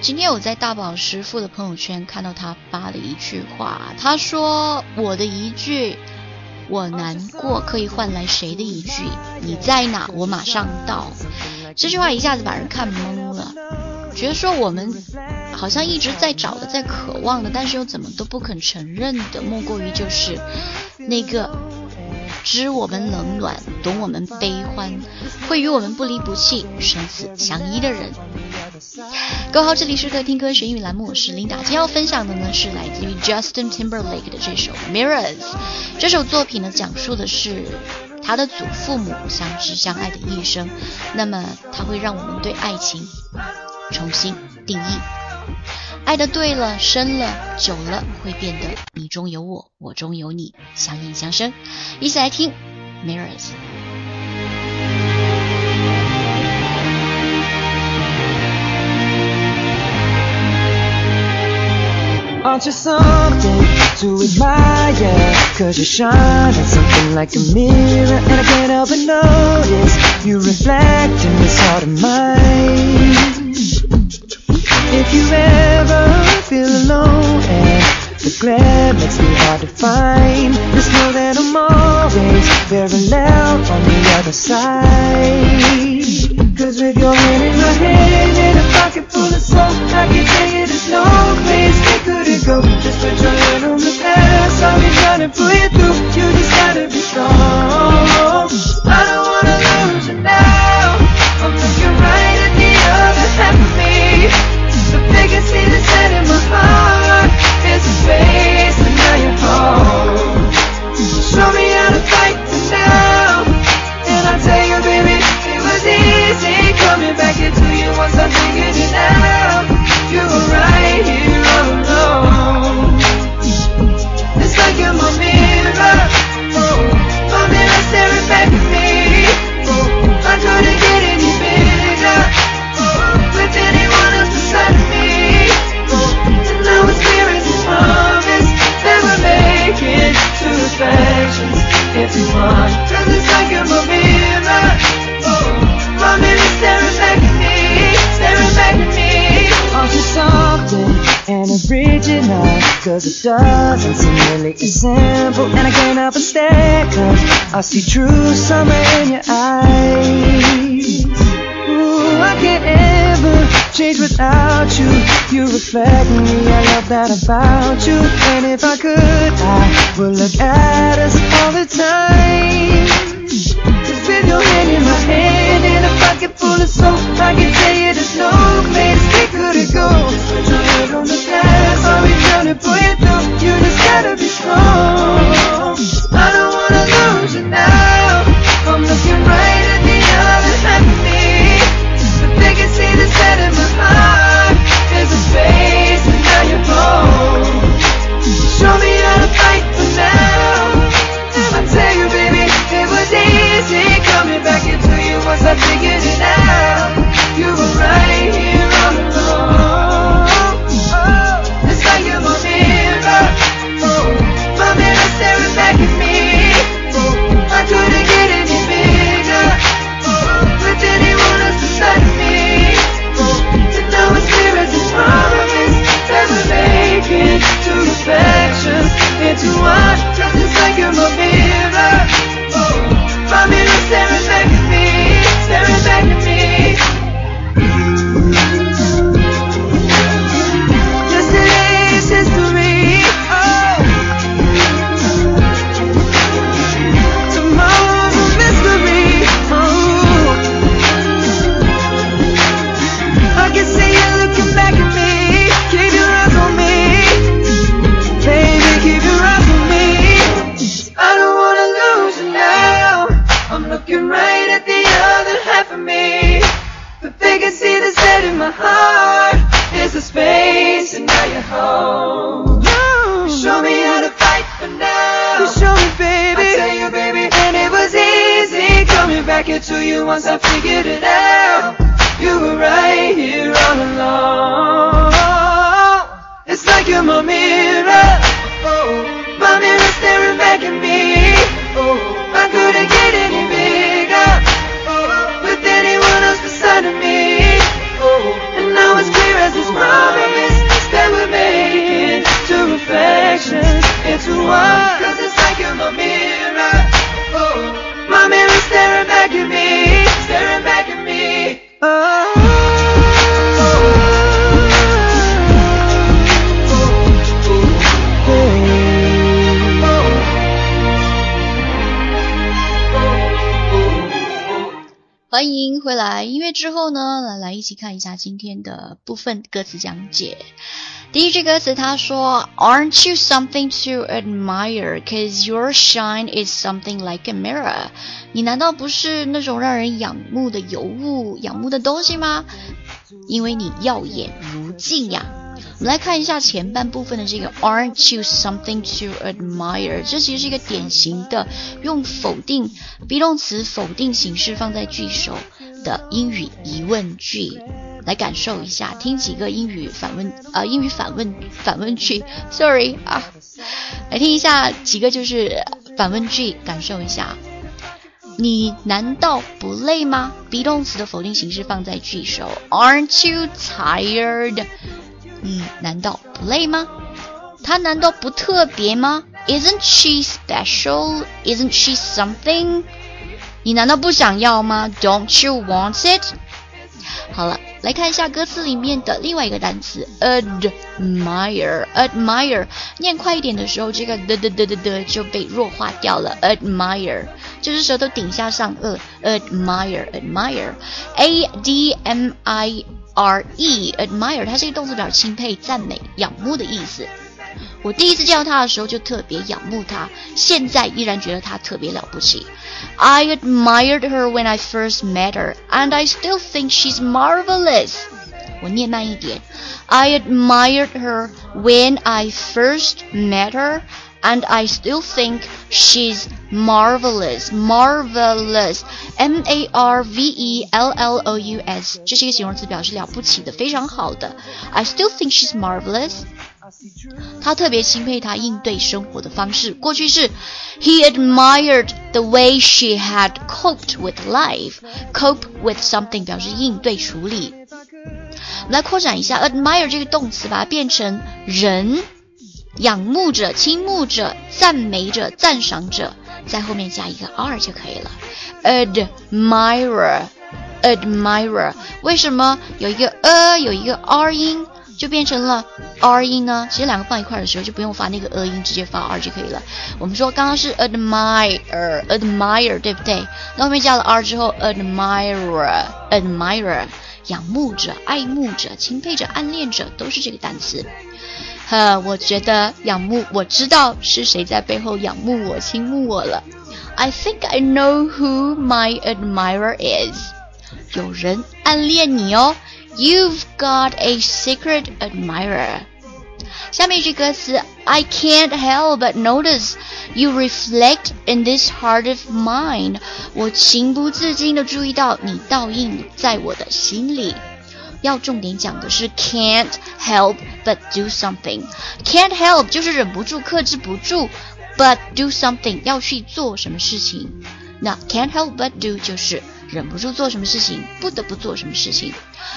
今天我在大宝师傅的朋友圈看到他发了一句话，他说我的一句我难过可以换来谁的一句你在哪我马上到，这句话一下子把人看懵了，觉得说我们好像一直在找的在渴望的，但是又怎么都不肯承认的，莫过于就是那个知我们冷暖懂我们悲欢会与我们不离不弃生死相依的人。各位好，这里是客听歌学英语栏目，我是琳达。今天要分享的呢是来自于 Justin Timberlake 的这首 Mirrors。 这首作品呢讲述的是他的祖父母相知相爱的一生，那么它会让我们对爱情重新定义，爱的对了深了久了会变得你中有我我中有你，相映相生。一起来听 Mirrors。 Aren't you something to admire? Cause you shine at something like a mirror, and I can't help but notice you reflect in this heart of mine. If you ever feel alone and the glare makes me hard to find, just know that I'm always parallel on the other side. Cause with your hand in my hand and a pocket full of soul, I can tell you there's no place we couldn't go. Just put your hand on the past, I'll be trying to pull you through. You just gotta be strong. I don't wanna lose you now. I'm looking right at the other half of me. The biggest thing that's set in my heart is a space, and now you're home. Show me how to fight for now, and I'll tell you, baby, it was easy coming back into you once I figured it out. You were right here all alone. It's like you're my mirror, my mirror staring back at me. I couldn't get any bigger with anyone else beside me. And now it's clear as a promise that we're making two reflections into one. Cause it's like you're my mirror, my mirror staring back at me, staring back at me. Aren't you something and original? Cause it doesn't seem really as simple, and I can't help but stare cause I see true summer in your eyes. Ooh, I can't ever change without you. You reflect me, I love that about you. And if I could, I would look at us all the time. Just with your hand in my hand and a pocket full of soap, I can tell you there's no place we couldn't go. Just put your hand on the past, I'll be trying to pull you through. You just gotta be strong. I don't wanna lose you now. I'm looking right at the other half of me. The biggest thing that's set in my heart is a space, and now you're home. Show me how to fight for now, and I tell you, baby, it was easy coming back into you once I figured it out. You were right here all along. It's like you're my mirror, my mirror staring back at me. I couldn't get any bigger with anyone else beside me. And now it's clear as a promise that we're making two reflections into one. Cause it's like you're my mirror, my mirror staring back at me, staring back at me. Yesterday's history, tomorrow's a mystery. I can see you looking back at me. Keep your eyes on me, baby, keep your eyes on me. I don't wanna lose you now. I'm looking right at the other half of me. The biggest see that's set in my heart is the space, and now you're home. You show me how to fight for now. You show me, baby. I tell you, baby, and it was easy coming back into you once I figured it out. You were right here all along. It's like you're my mirror, my mirror staring back at me. I couldn't get any bigger with anyone else beside of me. And now it's clear as this 欢迎回来，音乐之后呢，来一起看一下今天的部分歌词讲解。第一句歌词他说 Aren't you something to admire, 'cause your shine is something like a mirror. 你难道不是那种让人仰慕的尤物，仰慕的东西吗？因为你耀眼如镜呀。我们来看一下前半部分的这个 Aren't you something to admire， 这其实是一个典型的用否定 be 动词否定形式放在句首的英语疑问句，来感受一下，听几个英语反问句 sorry 啊，来听一下几个就是反问句，感受一下。你难道不累吗？ be 动词的否定形式放在句首 Aren't you tired？你难道不累吗？她难道不特别吗？ Isn't she special? Isn't she something? 你难道不想要吗？ Don't you want it? 好了，来看一下歌词里面的另外一个单词 admire。 admire 念快一点的时候，这个的就被弱化掉了。 admire 就是舌头顶下上颚 admire admire 它是一个动词，表示钦佩、赞美、仰慕的意思。我第一次见到他的时候就特别仰慕他，现在依然觉得他特别了不起。I admired her when I first met her, and I still think she's marvelous. 我念慢一点 I admired her when I first met her, and I still think she's marvelous. Marvelous M-A-R-V-E-L-L-O-U-S 这是一个形容词，表示了不起的，非常好的。I still think she's marvelous。他特别钦佩他应对生活的方式，过去是 He admired the way she had coped with life. Cope with something 表示应对处理。我们来扩展一下 admire 这个动词，把它变成人，仰慕者、倾慕者、赞美者、赞赏者，在后面加一个 r 就可以了。admirer 为什么有一个有一个 r 音就变成了 r 音呢？其实两个放一块的时候就不用发那个音，直接发 r 就可以了。我们说刚刚是 admire 对不对？那后面加了 r 之后 admirer 仰慕者、爱慕者、钦佩者、暗恋者，都是这个单词。我觉得仰慕，我知道是谁在背后仰慕我、倾慕我了。I think I know who my admirer is. 有人暗恋你哦。You've got a secret admirer. 下面一句歌词 I can't help but notice you reflect in this heart of mine. 我情不自禁地注意到你倒映在我的心里。要重点讲的是 can't help but do something. Can't help 就是忍不住、克制不住， but do something 要去做什么事情。那 can't help but do 就是忍不住做什么事情，不得不做什么事情。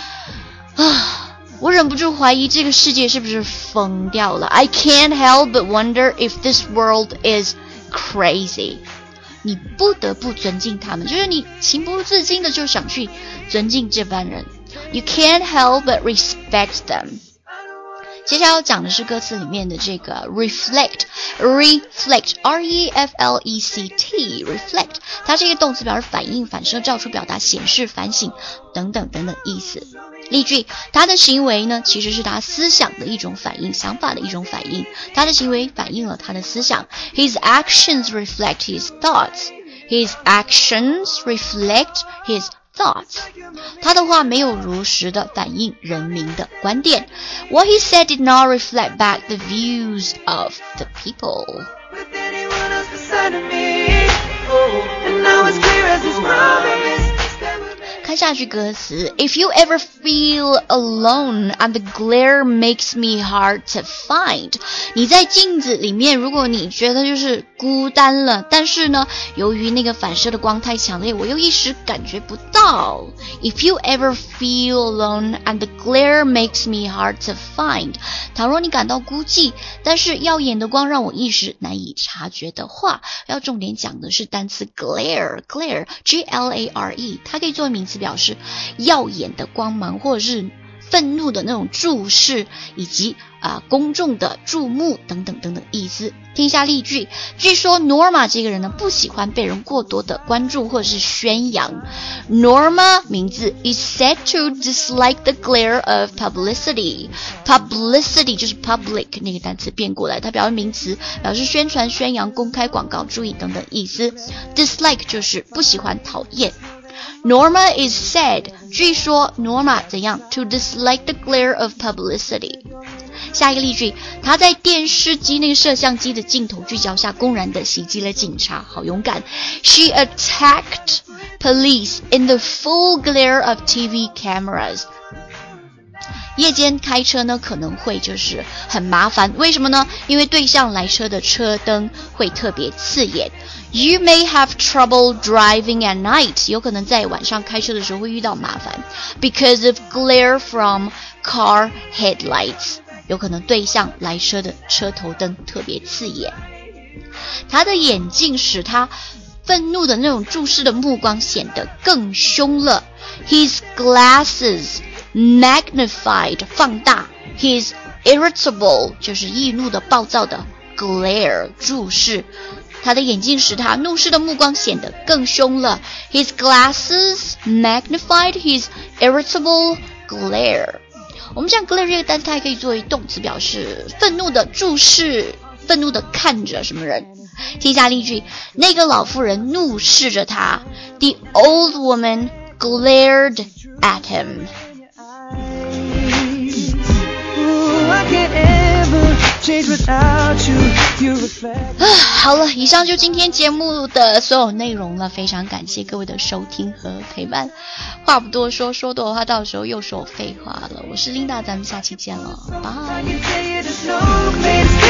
我忍不住怀疑这个世界是不是疯掉了。I can't help but wonder if this world is crazy. 你不得不尊敬他们，就是你情不自禁的就想去尊敬这班人。You can't help but respect them. 接下来要讲的是歌词里面的这个 reflect R-E-F-L-E-C-T reflect 它是一个动词，表示反应、反射、照出、表达、显示、反省等等等等意思。例句，他的行为呢其实是他思想的一种反应，想法的一种反应，他的行为反映了他的思想。 His actions reflect his thoughts. His actions reflect his thoughts. 他的话没有如实的反映人民的观点。 What he said did not reflect back the views of the people. With anyone else beside of me, and now it's clear as this promise. 看下句歌词 If you ever feel alone and the glare makes me hard to find. 你在镜子里面，如果你觉得就是孤单了，但是呢由于那个反射的光太强烈，我又一时感觉不到。 If you ever feel alone and the glare makes me hard to find. 倘若你感到孤寂，但是耀眼的光让我一时难以察觉的话，要重点讲的是单词 glare G-L-A-R-E 它可以作为名词，表示耀眼的光芒或者是愤怒的那种注视，以及公众的注目等等等等意思。听一下例句，据说 Norma 这个人呢不喜欢被人过多的关注或者是宣扬。Norma 名字 is said to dislike the glare of publicity. Publicity 就是 public 那个单词变过来，它表示名词，表示宣传、宣扬、公开、广告、注意等等意思。Dislike 就是不喜欢、讨厌。Norma is said 据说 Norma 怎样 to dislike the glare of publicity。下一个例句，他在电视机那个摄像机的镜头聚焦下公然的袭击了警察，好勇敢。She attacked police in the full glare of TV cameras。夜间开车呢可能会就是很麻烦，为什么呢？因为对向来车的车灯会特别刺眼。You may have trouble driving at night. 有可能在晚上开车的时候会遇到麻烦 because of glare from car headlights. 有可能对向来车的车头灯特别刺眼。他的眼镜使他愤怒的那种注视的目光显得更凶了。His glasses magnified 放大 his irritable 就是易怒的暴躁的 glare 注视。他的眼镜使他怒视的目光显得更凶了。His glasses magnified his irritable glare。我们讲 glare 这个单词，它还可以作为动词，表示愤怒的注视，愤怒的看着什么人。听一下例句，那个老妇人怒视着他。The old woman glared at him。好了，以上就今天节目的所有内容了，非常感谢各位的收听和陪伴。话不多说，说多的话到时候又说废话了。我是 Linda， 咱们下期见了，拜。